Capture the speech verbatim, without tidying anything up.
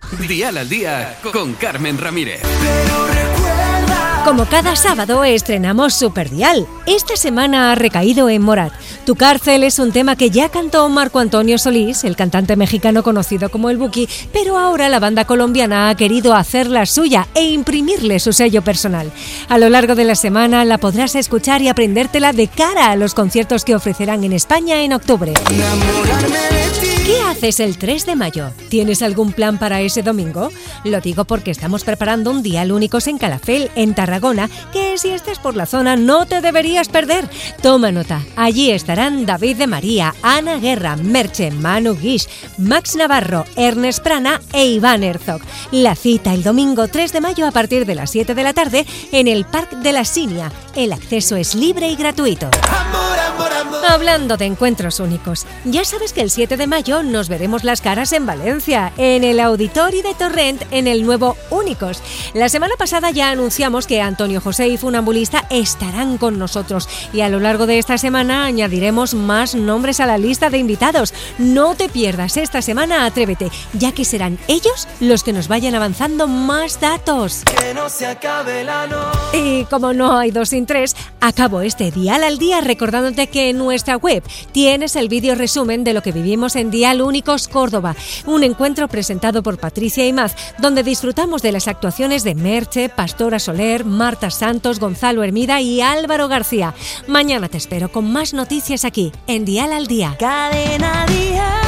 Dial al Día con Carmen Ramírez. Como cada sábado estrenamos Superdial. Esta semana ha recaído en Morat. Tu cárcel es un tema que ya cantó Marco Antonio Solís, el cantante mexicano conocido como El Buki, pero ahora la banda colombiana ha querido hacerla suya e imprimirle su sello personal. A lo largo de la semana la podrás escuchar y aprendértela de cara a los conciertos que ofrecerán en España en octubre. ¿Qué haces el tres de mayo? ¿Tienes algún plan para ese domingo? Lo digo porque estamos preparando un Dial Únicos en Calafell, en Tarragona, que si estás por la zona no te deberías perder. Toma nota, allí estarán David de María, Ana Guerra, Merche, Manu Guix, Max Navarro, Ernest Prana e Iván Herzog. La cita el domingo tres de mayo a partir de las siete de la tarde en el Parc de la Sínia. El acceso es libre y gratuito. Hablando de encuentros únicos, ya sabes que el siete de mayo nos veremos las caras en Valencia, en el Auditori de Torrent, en el nuevo Únicos. La semana pasada ya anunciamos que Antonio José y Funambulista estarán con nosotros y a lo largo de esta semana añadiremos más nombres a la lista de invitados. No te pierdas esta semana Atrévete, ya que serán ellos los que nos vayan avanzando más datos. Que no se acabe la noche. Y como no hay dos sin tres, acabo este Dial al Día recordándote que en nuestra web tienes el vídeo resumen de lo que vivimos en Dial Únicos Córdoba, un encuentro presentado por Patricia Imaz, donde disfrutamos de las actuaciones de Merche, Pastora Soler, Marta Santos, Gonzalo Hermida y Álvaro García. Mañana te espero con más noticias aquí en Dial al Día. Cadena Dial.